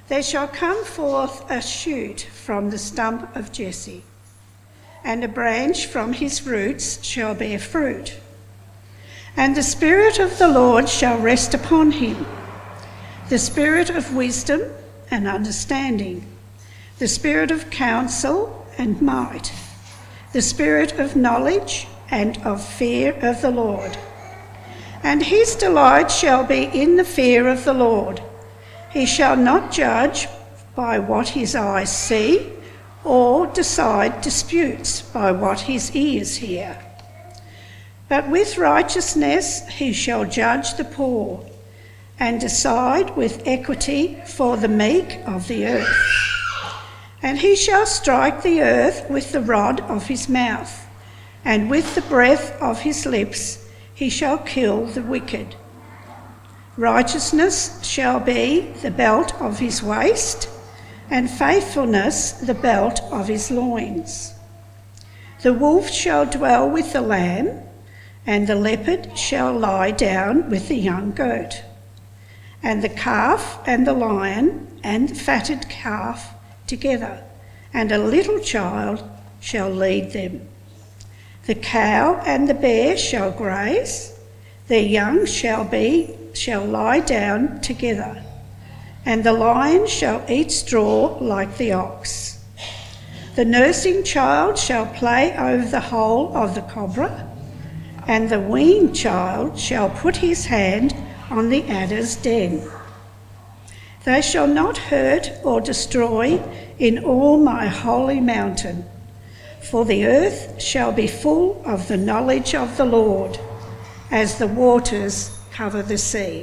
There shall come forth a shoot from the stump of Jesse, and a branch from his roots shall bear fruit. And the Spirit of the Lord shall rest upon him, the Spirit of wisdom and understanding, the Spirit of counsel and might, the Spirit of knowledge and of fear of the Lord. And his delight shall be in the fear of the Lord. He shall not judge by what his eyes see, or decide disputes by what his ears hear. But with righteousness he shall judge the poor, and decide with equity for the meek of the earth. And he shall strike the earth with the rod of his mouth, and with the breath of his lips he shall kill the wicked. Righteousness shall be the belt of his waist, and faithfulness the belt of his loins. The wolf shall dwell with the lamb, and the leopard shall lie down with the young goat. And the calf and the lion and the fatted calf together, and a little child shall lead them. The cow and the bear shall graze, their young shall lie down together, and the lion shall eat straw like the ox. The nursing child shall play over the hole of the cobra, and the weaned child shall put his hand on the adder's den. They shall not hurt or destroy in all my holy mountain, for the earth shall be full of the knowledge of the Lord, as the waters cover the sea.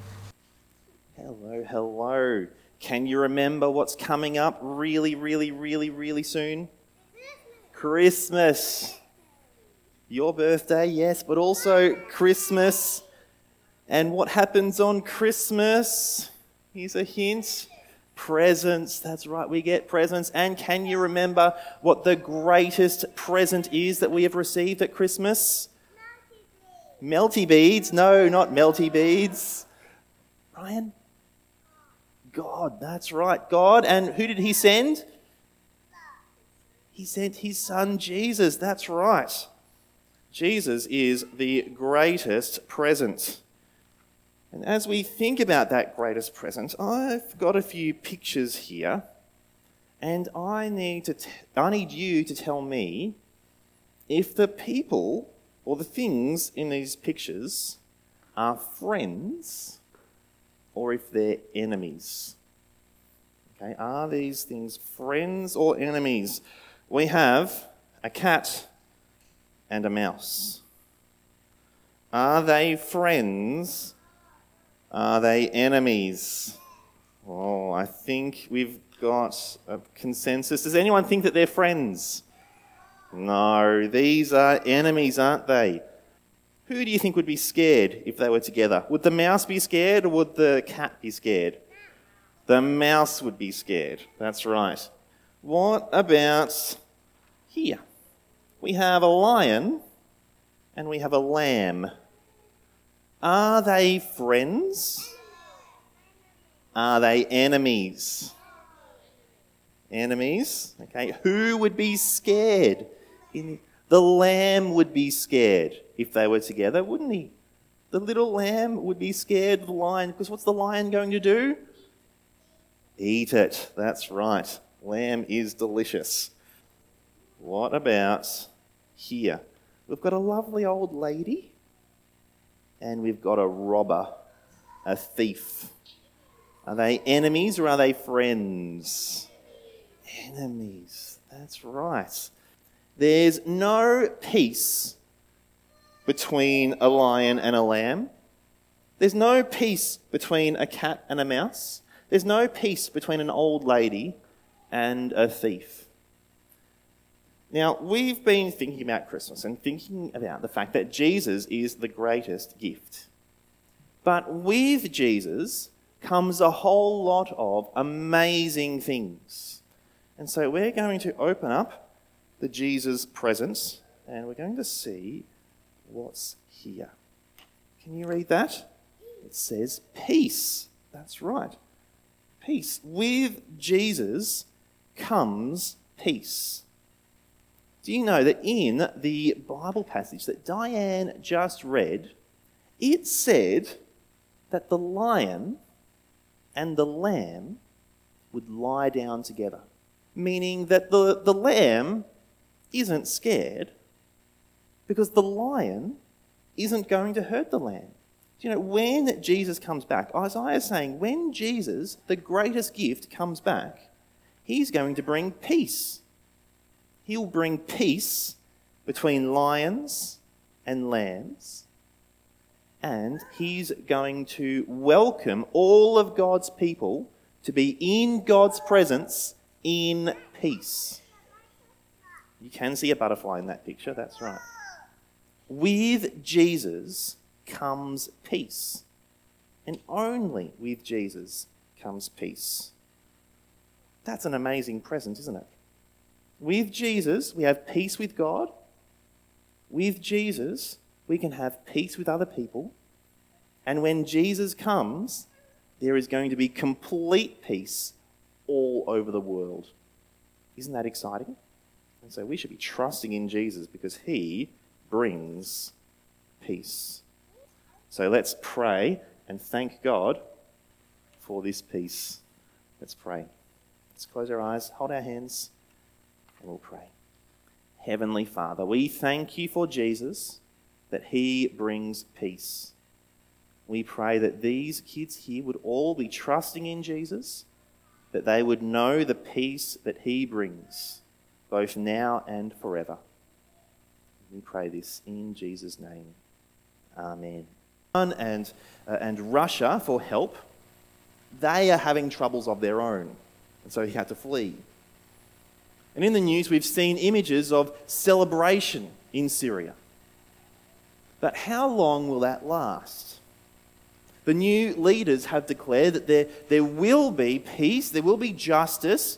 Hello. Can you remember what's coming up really soon? Christmas. Your birthday, yes, but also Christmas. And what happens on Christmas? Here's a hint. Presents. That's right, we get presents. And can you remember what the greatest present is that we have received at Christmas? Melty beads. No, not melty beads. Ryan? God, that's right, God. And who did he send? He sent his son Jesus, that's right. Jesus is the greatest present. And as we think about that greatest present, I've got a few pictures here, and I need you to tell me if the people or the things in these pictures are friends or if they're enemies. Okay, are these things friends or enemies? We have a cat and a mouse. Are they friends? Are they enemies? Oh, I think we've got a consensus. Does anyone think that they're friends? No, these are enemies, aren't they? Who do you think would be scared if they were together? Would the mouse be scared or would the cat be scared? The mouse would be scared. That's right. What about here? We have a lion and we have a lamb. Are they friends? Are they enemies? Enemies? Okay, who would be scared? The lamb would be scared if they were together, wouldn't he? The little lamb would be scared of the lion, because what's the lion going to do? Eat it. That's right. Lamb is delicious. What about here? We've got a lovely old lady, and we've got a robber, a thief. Are they enemies or are they friends? Enemies. That's right. There's no peace between a lion and a lamb. There's no peace between a cat and a mouse. There's no peace between an old lady and a thief. Now, we've been thinking about Christmas and thinking about the fact that Jesus is the greatest gift. But with Jesus comes a whole lot of amazing things. And so we're going to open up the Jesus presents and we're going to see what's here. Can you read that? It says peace. That's right. peace. With Jesus comes peace. Do you know that in the Bible passage that Diane just read, it said that the lion and the lamb would lie down together, meaning that the lamb isn't scared because the lion isn't going to hurt the lamb. Do you know, when Jesus comes back, Isaiah is saying when Jesus, the greatest gift, comes back, he's going to bring peace. He'll bring peace between lions and lambs, and he's going to welcome all of God's people to be in God's presence in peace. You can see a butterfly in that picture, that's right. With Jesus comes peace, and only with Jesus comes peace. That's an amazing present, isn't it? With Jesus, we have peace with God. With Jesus, we can have peace with other people. And when Jesus comes, there is going to be complete peace all over the world. Isn't that exciting? And so we should be trusting in Jesus because he brings peace. So let's pray and thank God for this peace. Let's pray. Let's close our eyes, hold our hands, and we'll pray. Heavenly Father, we thank you for Jesus, that he brings peace. We pray that these kids here would all be trusting in Jesus, that they would know the peace that he brings, both now and forever. We pray this in Jesus' name. Amen. And Russia, for help, they are having troubles of their own, and so he had to flee. And in the news, we've seen images of celebration in Syria. But how long will that last? The new leaders have declared that there will be peace, there will be justice,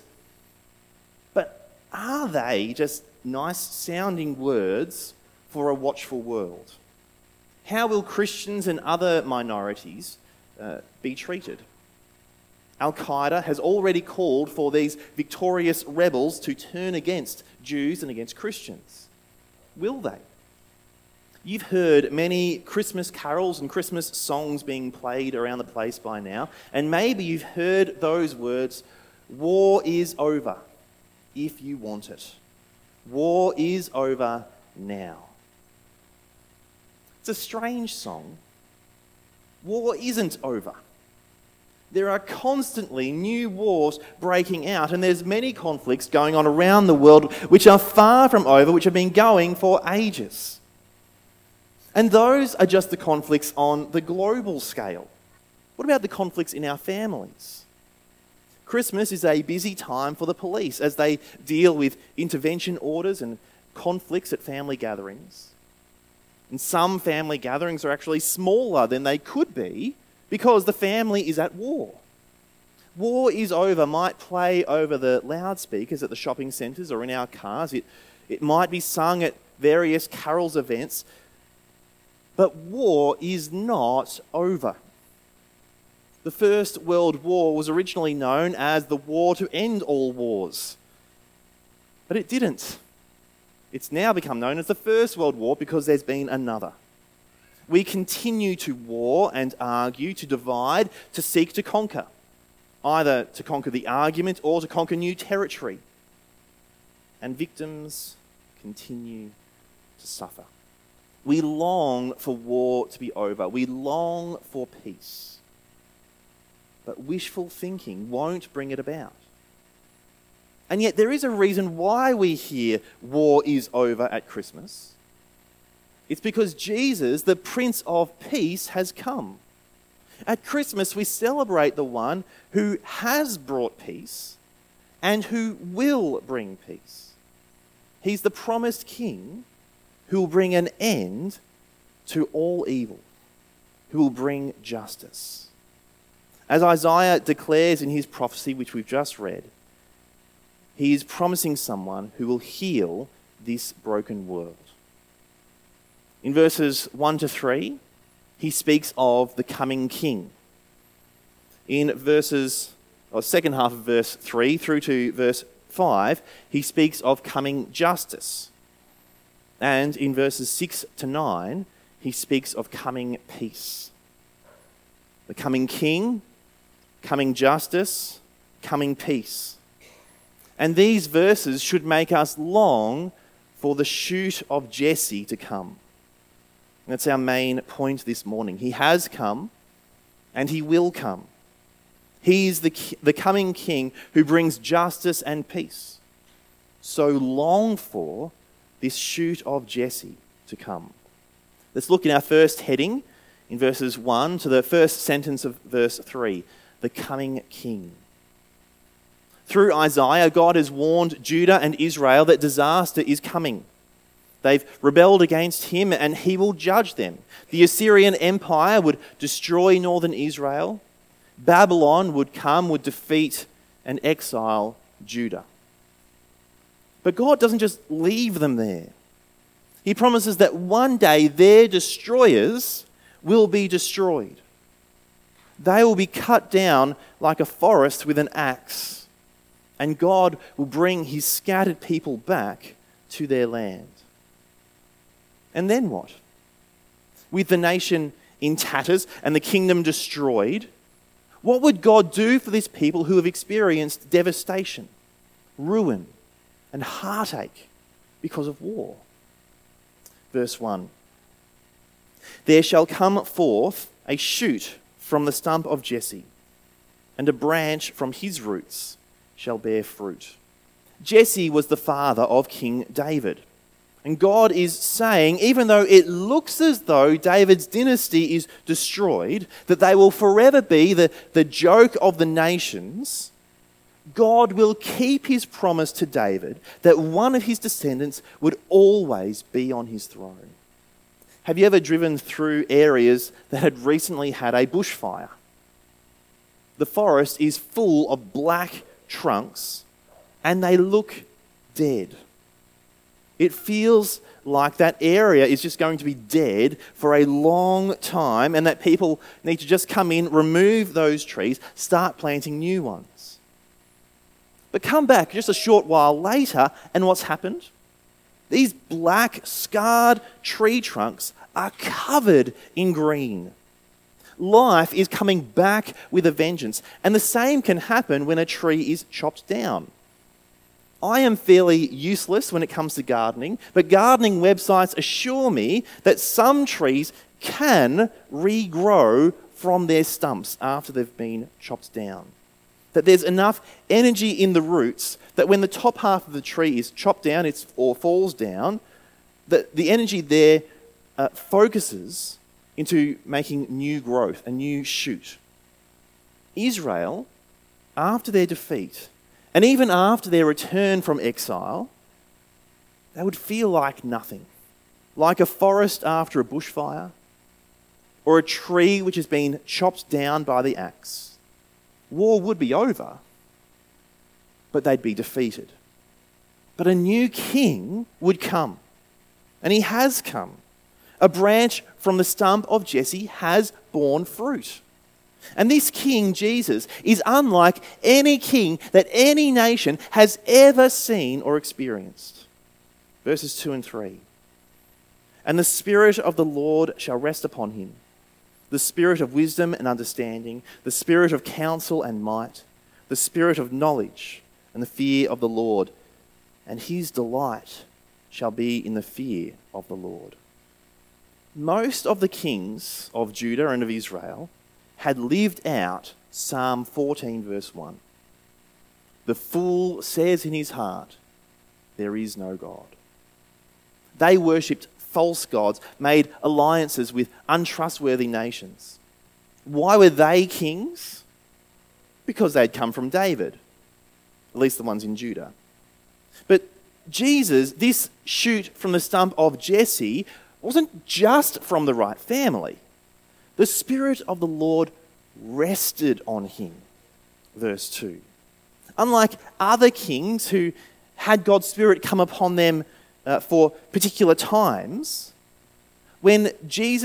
but are they just nice sounding words for a watchful world? How will Christians and other minorities be treated? Al-Qaeda has already called for these victorious rebels to turn against Jews and against Christians. Will they? You've heard many Christmas carols and Christmas songs being played around the place by now, and maybe you've heard those words, "War is over, if you want it. War is over now." It's a strange song. War isn't over. There are constantly new wars breaking out, and there's many conflicts going on around the world which are far from over, which have been going for ages. And those are just the conflicts on the global scale. What about the conflicts in our families? Christmas is a busy time for the police as they deal with intervention orders and conflicts at family gatherings. And some family gatherings are actually smaller than they could be because the family is at war. War is over might play over the loudspeakers at the shopping centres or in our cars. It might be sung at various carols events. But war is not over. The First World War was originally known as the war to end all wars. But it didn't. It's now become known as the First World War because there's been another. We continue to war and argue, to divide, to seek to conquer. Either to conquer the argument or to conquer new territory. And victims continue to suffer. We long for war to be over. We long for peace. But wishful thinking won't bring it about. And yet there is a reason why we hear war is over at Christmas. It's because Jesus, the Prince of Peace, has come. At Christmas, we celebrate the one who has brought peace and who will bring peace. He's the promised King who will bring an end to all evil, who will bring justice. As Isaiah declares in his prophecy, which we've just read, he is promising someone who will heal this broken world. In verses 1 to 3, he speaks of the coming king. In verses or second half of verse 3 through to verse 5, he speaks of coming justice. And in verses 6 to 9, he speaks of coming peace. The coming king, coming justice, coming peace. And these verses should make us long for the shoot of Jesse to come. And that's our main point this morning. He has come and he will come. He is the coming king who brings justice and peace. So long for this shoot of Jesse to come. Let's look in our first heading in verses 1 to the first sentence of verse 3, the coming king. Through Isaiah, God has warned Judah and Israel that disaster is coming. They've rebelled against him and he will judge them. The Assyrian Empire would destroy northern Israel. Babylon would come, would defeat and exile Judah. But God doesn't just leave them there. He promises that one day their destroyers will be destroyed. They will be cut down like a forest with an axe, and God will bring his scattered people back to their land. And then what? With the nation in tatters and the kingdom destroyed, what would God do for these people who have experienced devastation, ruin, and heartache because of war? Verse 1. There shall come forth a shoot from the stump of Jesse, and a branch from his roots shall bear fruit. Jesse was the father of King David. And God is saying, even though it looks as though David's dynasty is destroyed, that they will forever be the joke of the nations, God will keep his promise to David that one of his descendants would always be on his throne. Have you ever driven through areas that had recently had a bushfire? The forest is full of black trunks and they look dead. It feels like that area is just going to be dead for a long time and that people need to just come in, remove those trees, start planting new ones. But come back just a short while later and what's happened? These black, scarred tree trunks are covered in green. Life is coming back with a vengeance, and the same can happen when a tree is chopped down. I am fairly useless when it comes to gardening, but gardening websites assure me that some trees can regrow from their stumps after they've been chopped down. That there's enough energy in the roots that when the top half of the tree is chopped down or falls down, that the energy there focuses into making new growth, a new shoot. Israel, after their defeat, and even after their return from exile, they would feel like nothing, like a forest after a bushfire, or a tree which has been chopped down by the axe. War would be over, but they'd be defeated. But a new king would come, and he has come. A branch from the stump of Jesse has borne fruit. And this King, Jesus, is unlike any king that any nation has ever seen or experienced. Verses 2 and 3. And the Spirit of the Lord shall rest upon him, the Spirit of wisdom and understanding, the Spirit of counsel and might, the Spirit of knowledge and the fear of the Lord. And his delight shall be in the fear of the Lord. Most of the kings of Judah and of Israel had lived out Psalm 14 verse 1. The fool says in his heart, there is no God. They worshipped false gods, made alliances with untrustworthy nations. Why were they kings? Because they'd come from David, at least the ones in Judah. But Jesus, this shoot from the stump of Jesse, wasn't just from the right family. The Spirit of the Lord rested on him. Verse 2. Unlike other kings who had God's Spirit come upon them for particular times, when Jesus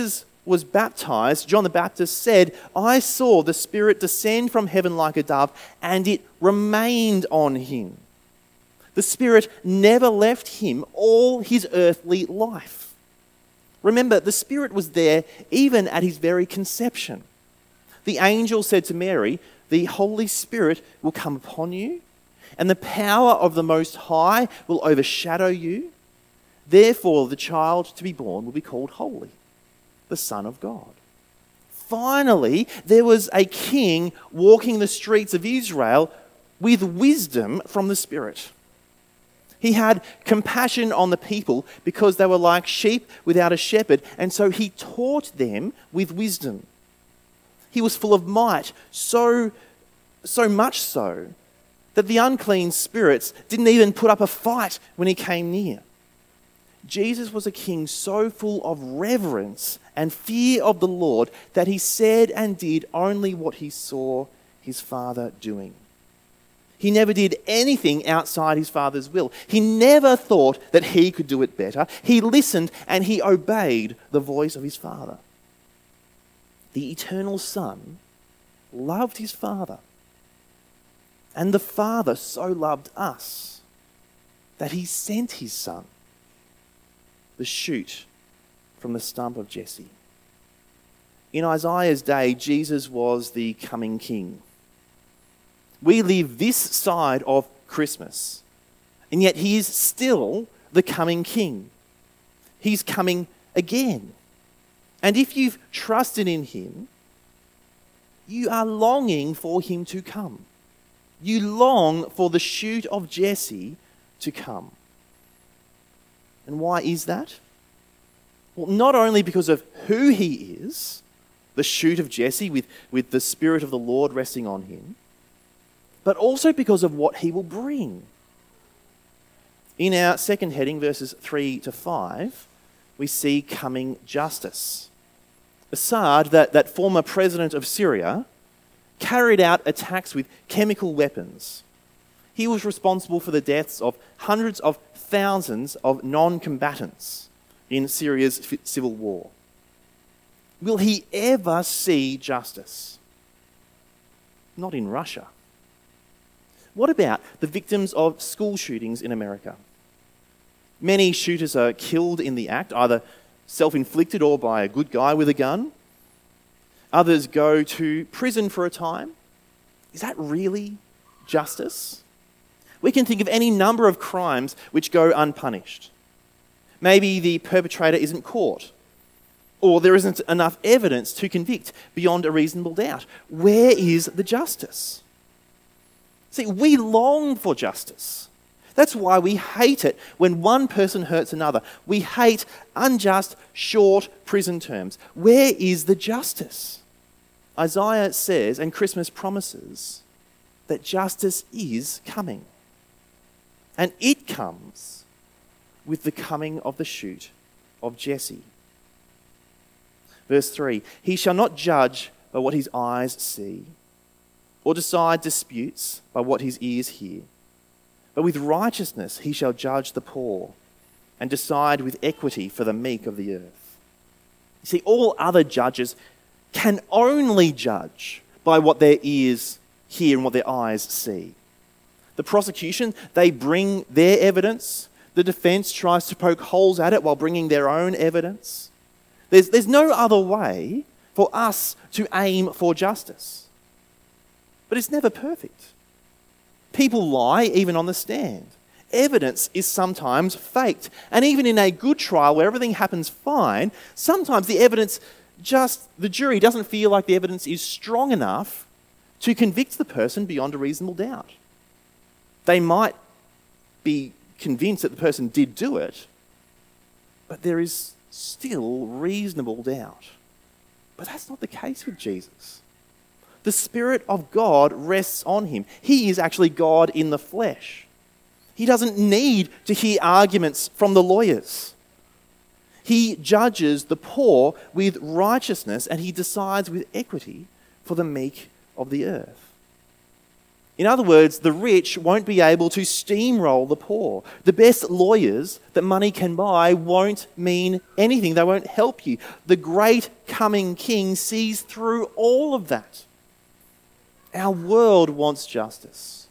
was baptized, John the Baptist said, "I saw the Spirit descend from heaven like a dove, and it remained on him." The Spirit never left him all his earthly life. Remember, the Spirit was there even at his very conception. The angel said to Mary, "The Holy Spirit will come upon you, and the power of the Most High will overshadow you. Therefore, the child to be born will be called Holy, the Son of God." Finally, there was a king walking the streets of Israel with wisdom from the Spirit. He had compassion on the people because they were like sheep without a shepherd, and so he taught them with wisdom. He was full of might, so much so that the unclean spirits didn't even put up a fight when he came near. Jesus was a king so full of reverence and fear of the Lord that he said and did only what he saw his Father doing. He never did anything outside his Father's will. He never thought that he could do it better. He listened and he obeyed the voice of his Father. The eternal Son loved his Father. And the Father so loved us that he sent his Son, the shoot from the stump of Jesse. In Isaiah's day, Jesus was the coming king. We live this side of Christmas, and yet he is still the coming king. He's coming again. And if you've trusted in him, you are longing for him to come. You long for the shoot of Jesse to come. And why is that? Well, not only because of who he is, the shoot of Jesse with the Spirit of the Lord resting on him, but also because of what he will bring. In our second heading, verses 3 to 5, we see coming justice. Assad, that former president of Syria, carried out attacks with chemical weapons. He was responsible for the deaths of hundreds of thousands of non-combatants in Syria's civil war. Will he ever see justice? Not in Russia. What about the victims of school shootings in America? Many shooters are killed in the act, either self-inflicted or by a good guy with a gun. Others go to prison for a time. Is that really justice? We can think of any number of crimes which go unpunished. Maybe the perpetrator isn't caught, or there isn't enough evidence to convict beyond a reasonable doubt. Where is the justice? See, we long for justice. That's why we hate it when one person hurts another. We hate unjust, short prison terms. Where is the justice? Isaiah says, and Christmas promises, that justice is coming. And it comes with the coming of the shoot of Jesse. Verse 3, "He shall not judge by what his eyes see, or decide disputes by what his ears hear. But with righteousness he shall judge the poor, and decide with equity for the meek of the earth." You see, all other judges can only judge by what their ears hear and what their eyes see. The prosecution, they bring their evidence. The defense tries to poke holes at it while bringing their own evidence. There's no other way for us to aim for justice. But it's never perfect. People lie even on the stand. Evidence is sometimes faked. And even in a good trial where everything happens fine, sometimes the jury doesn't feel like the evidence is strong enough to convict the person beyond a reasonable doubt. They might be convinced that the person did do it, but there is still reasonable doubt. But that's not the case with Jesus. The Spirit of God rests on him. He is actually God in the flesh. He doesn't need to hear arguments from the lawyers. He judges the poor with righteousness, and he decides with equity for the meek of the earth. In other words, the rich won't be able to steamroll the poor. The best lawyers that money can buy won't mean anything. They won't help you. The great coming King sees through all of that. Our world wants justice.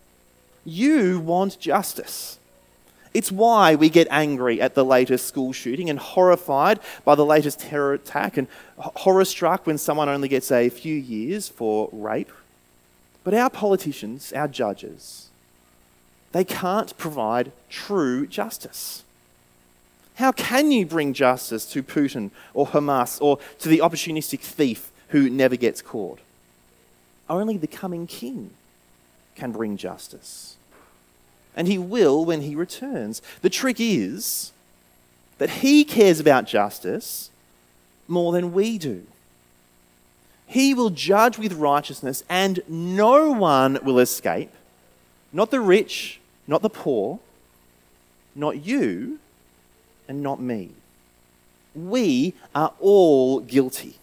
You want justice. It's why we get angry at the latest school shooting and horrified by the latest terror attack and horror-struck when someone only gets a few years for rape. But our politicians, our judges, they can't provide true justice. How can you bring justice to Putin or Hamas or to the opportunistic thief who never gets caught? Only the coming King can bring justice. And he will when he returns. The trick is that he cares about justice more than we do. He will judge with righteousness and no one will escape. Not the rich, not the poor, not you, and not me. We are all guilty.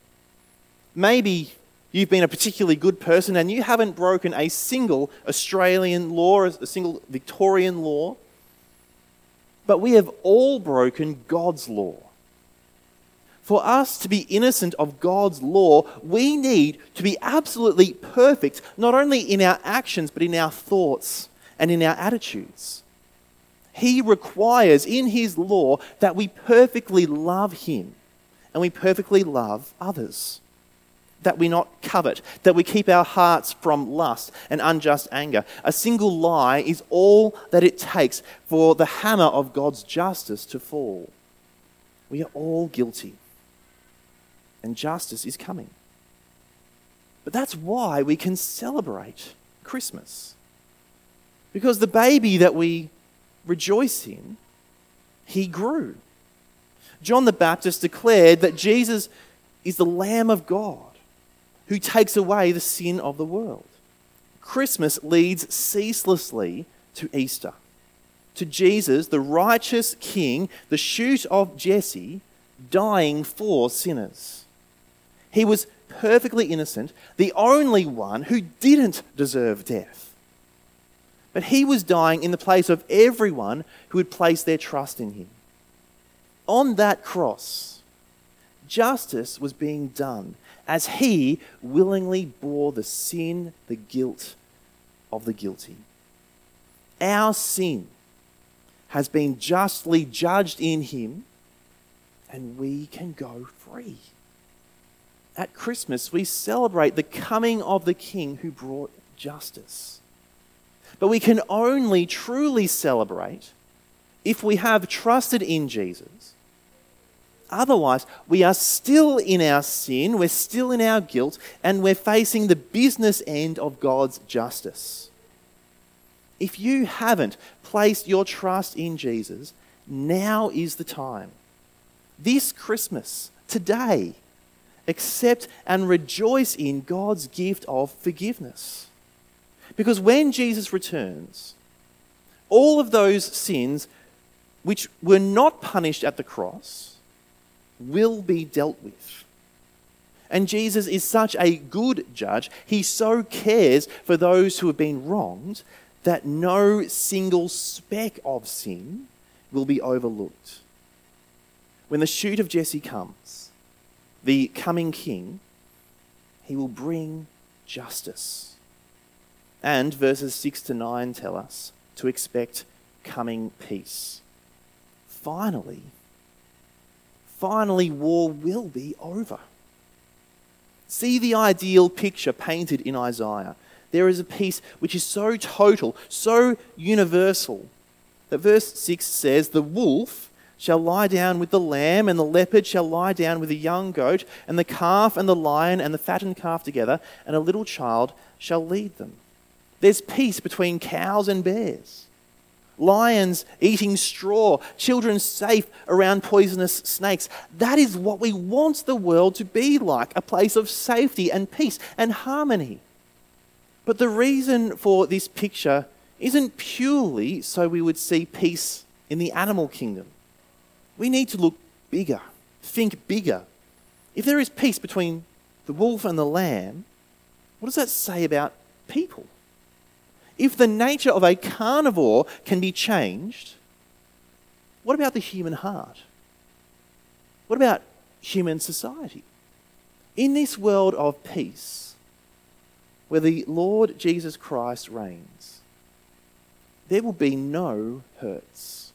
Maybe you've been a particularly good person and you haven't broken a single Australian law, a single Victorian law, but we have all broken God's law. For us to be innocent of God's law, we need to be absolutely perfect, not only in our actions, but in our thoughts and in our attitudes. He requires in his law that we perfectly love him and we perfectly love others. That we not covet, that we keep our hearts from lust and unjust anger. A single lie is all that it takes for the hammer of God's justice to fall. We are all guilty. And justice is coming. But that's why we can celebrate Christmas. Because the baby that we rejoice in, he grew. John the Baptist declared that Jesus is the Lamb of God who takes away the sin of the world. Christmas leads ceaselessly to Easter, to Jesus, the righteous King, the shoot of Jesse, dying for sinners. He was perfectly innocent, the only one who didn't deserve death. But he was dying in the place of everyone who had placed their trust in him. On that cross, justice was being done as he willingly bore the sin, the guilt of the guilty. Our sin has been justly judged in him, and we can go free. At Christmas, we celebrate the coming of the King who brought justice. But we can only truly celebrate if we have trusted in Jesus. Otherwise, we are still in our sin, we're still in our guilt, and we're facing the business end of God's justice. If you haven't placed your trust in Jesus, now is the time. This Christmas, today, accept and rejoice in God's gift of forgiveness. Because when Jesus returns, all of those sins which were not punished at the cross will be dealt with. And Jesus is such a good judge, he so cares for those who have been wronged, that no single speck of sin will be overlooked. When the shoot of Jesse comes, the coming King, he will bring justice. And verses 6 to 9 tell us to expect coming peace. Finally, war will be over. See the ideal picture painted in Isaiah. There is a peace which is so total, so universal, that verse 6 says, "The wolf shall lie down with the lamb, and the leopard shall lie down with the young goat, and the calf and the lion and the fattened calf together, and a little child shall lead them." There's peace between cows and bears. Lions eating straw, children safe around poisonous snakes. That is what we want the world to be like, a place of safety and peace and harmony. But the reason for this picture isn't purely so we would see peace in the animal kingdom. We need to look bigger, think bigger. If there is peace between the wolf and the lamb, what does that say about people? If the nature of a carnivore can be changed, what about the human heart? What about human society? In this world of peace, where the Lord Jesus Christ reigns, there will be no hurts,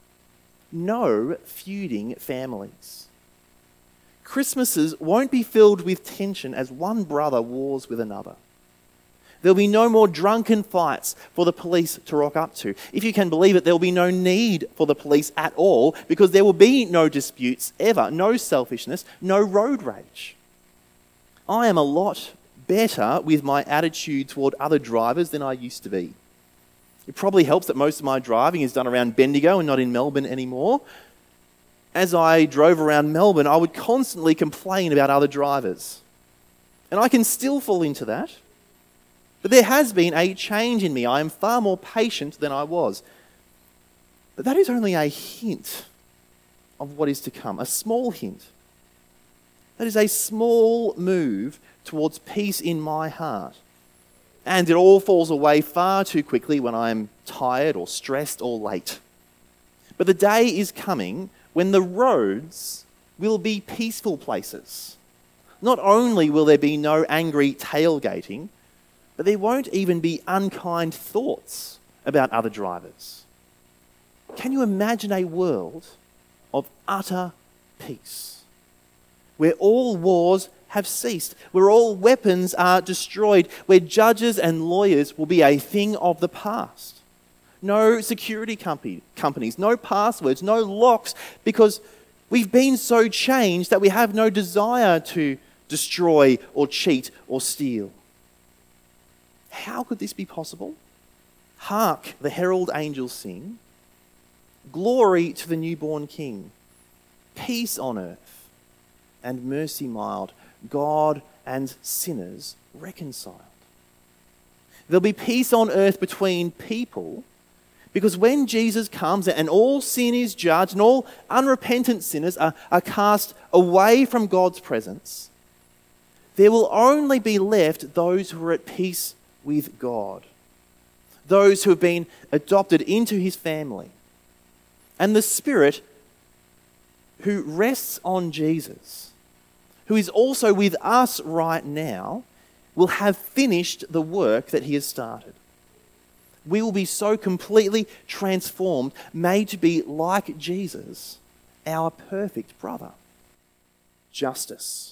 no feuding families. Christmases won't be filled with tension as one brother wars with another. There'll be no more drunken fights for the police to rock up to. If you can believe it, there'll be no need for the police at all because there will be no disputes ever, no selfishness, no road rage. I am a lot better with my attitude toward other drivers than I used to be. It probably helps that most of my driving is done around Bendigo and not in Melbourne anymore. As I drove around Melbourne, I would constantly complain about other drivers. And I can still fall into that. But there has been a change in me. I am far more patient than I was. But that is only a hint of what is to come, a small hint. That is a small move towards peace in my heart. And it all falls away far too quickly when I am tired or stressed or late. But the day is coming when the roads will be peaceful places. Not only will there be no angry tailgating, but there won't even be unkind thoughts about other drivers. Can you imagine a world of utter peace, where all wars have ceased, where all weapons are destroyed, where judges and lawyers will be a thing of the past? No security companies, no passwords, no locks, because we've been so changed that we have no desire to destroy or cheat or steal. How could this be possible? Hark, the herald angels sing. Glory to the newborn King. Peace on earth and mercy mild. God and sinners reconciled. There'll be peace on earth between people because when Jesus comes and all sin is judged and all unrepentant sinners are cast away from God's presence, there will only be left those who are at peace with God, those who have been adopted into his family. And the Spirit who rests on Jesus, who is also with us right now, will have finished the work that he has started. We will be so completely transformed, made to be like Jesus, our perfect brother. Justice.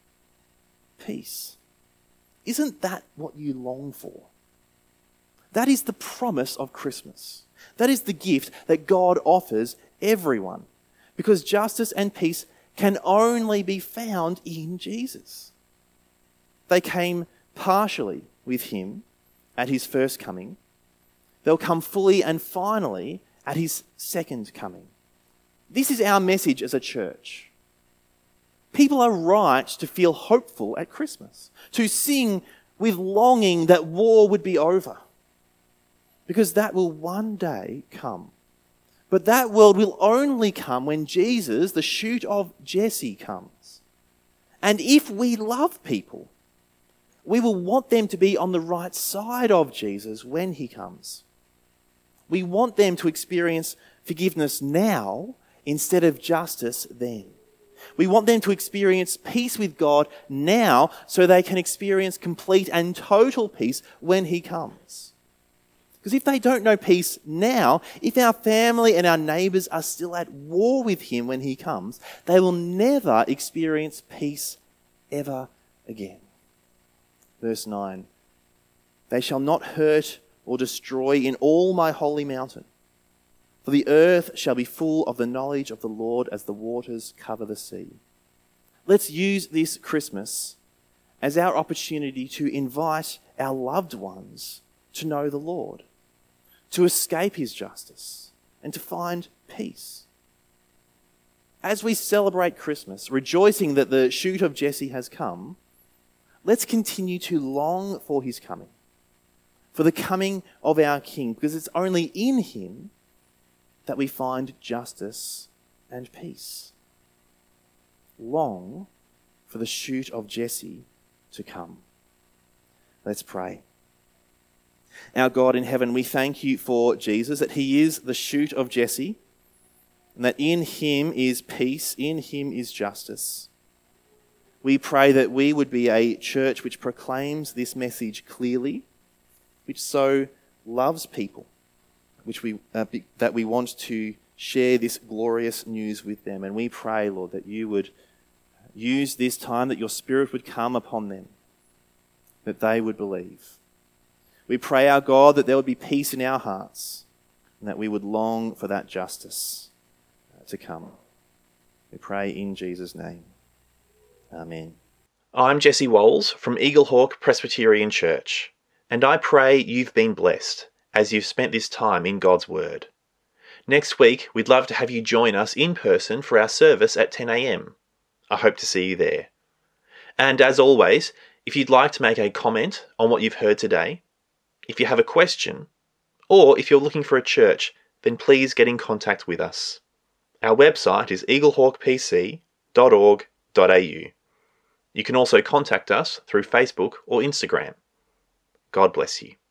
Peace. Isn't that what you long for? That is the promise of Christmas. That is the gift that God offers everyone, because justice and peace can only be found in Jesus. They came partially with him at his first coming. They'll come fully and finally at his second coming. This is our message as a church. People are right to feel hopeful at Christmas, to sing with longing that war would be over, because that will one day come. But that world will only come when Jesus, the shoot of Jesse, comes. And if we love people, we will want them to be on the right side of Jesus when he comes. We want them to experience forgiveness now instead of justice then. We want them to experience peace with God now so they can experience complete and total peace when he comes. Because if they don't know peace now, if our family and our neighbours are still at war with him when he comes, they will never experience peace ever again. Verse 9, they shall not hurt or destroy in all my holy mountain, for the earth shall be full of the knowledge of the Lord as the waters cover the sea. Let's use this Christmas as our opportunity to invite our loved ones to know the Lord, to escape his justice, and to find peace. As we celebrate Christmas, rejoicing that the shoot of Jesse has come, let's continue to long for his coming, for the coming of our King, because it's only in him that we find justice and peace. Long for the shoot of Jesse to come. Let's pray. Our God in heaven, we thank you for Jesus, that he is the shoot of Jesse, and that in him is peace, in him is justice. We pray that we would be a church which proclaims this message clearly, which so loves people, that we want to share this glorious news with them. And we pray, Lord, that you would use this time, that your Spirit would come upon them, that they would believe. We pray, our God, that there would be peace in our hearts and that we would long for that justice to come. We pray in Jesus' name. Amen. I'm Jesse Walls from Eaglehawk Presbyterian Church, and I pray you've been blessed as you've spent this time in God's Word. Next week, we'd love to have you join us in person for our service at 10 a.m. I hope to see you there. And as always, if you'd like to make a comment on what you've heard today, if you have a question, or if you're looking for a church, then please get in contact with us. Our website is eaglehawkpc.org.au. You can also contact us through Facebook or Instagram. God bless you.